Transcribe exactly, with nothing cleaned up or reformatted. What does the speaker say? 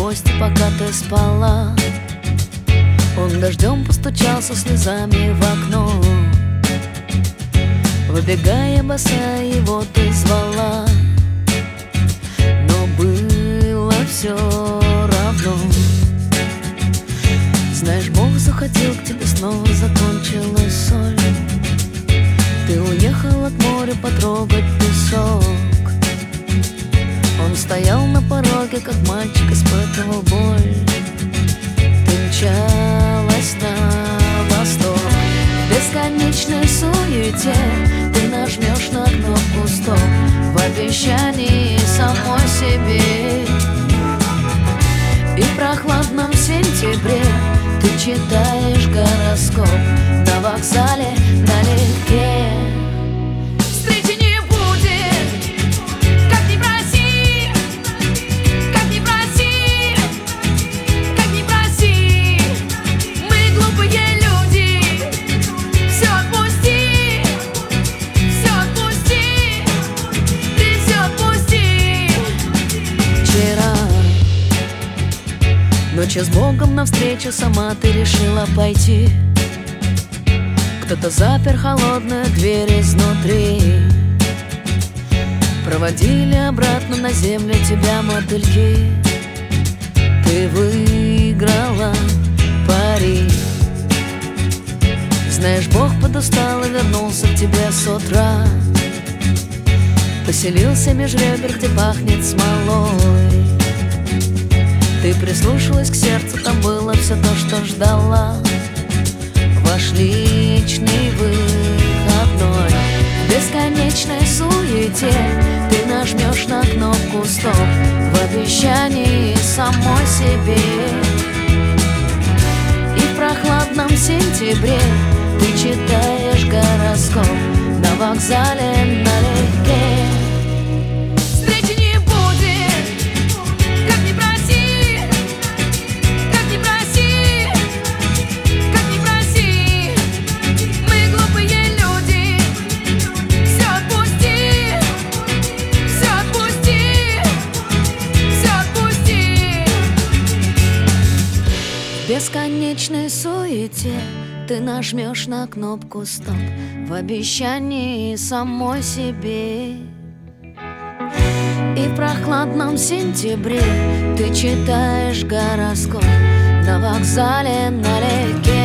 гости, пока ты спала. Он дождем постучался слезами в окно. Выбегая босая, его ты звала, но было все равно. Знаешь, Бог захотел к тебе, снова закончилась соль. Ты уехал от моря потрогать песок. Он стоял на пороге, как мальчик испытывал боль. Ты мчалась на восток. В бесконечной суете ты нажмешь на кнопку стоп в обещании самой себе. И в прохладном сентябре ты читаешь гороскоп на вокзале налегке. Встречи не будет, как ни проси, как ни проси, как ни проси. Мы глупые люди, все отпусти, все отпусти, ты все отпусти. Вчера ночью с Богом навстречу сама ты решила пойти. Кто-то запер холодную дверь изнутри. Проводили обратно на землю тебя мотыльки. Ты выиграла пари. Знаешь, Бог подустал и вернулся к тебе с утра. Поселился меж ребер, где пахнет смолой. Ты прислушалась к сердцу, там было все то, что ждала. Ваш личный выходной. В бесконечной суете ты нажмешь на кнопку стоп в обещании самой себе. И в прохладном сентябре ты читаешь гороскоп на вокзале налегке. В бесконечной суете ты нажмешь на кнопку стоп в обещании самой себе. И в прохладном сентябре ты читаешь гороскоп на вокзале налегке.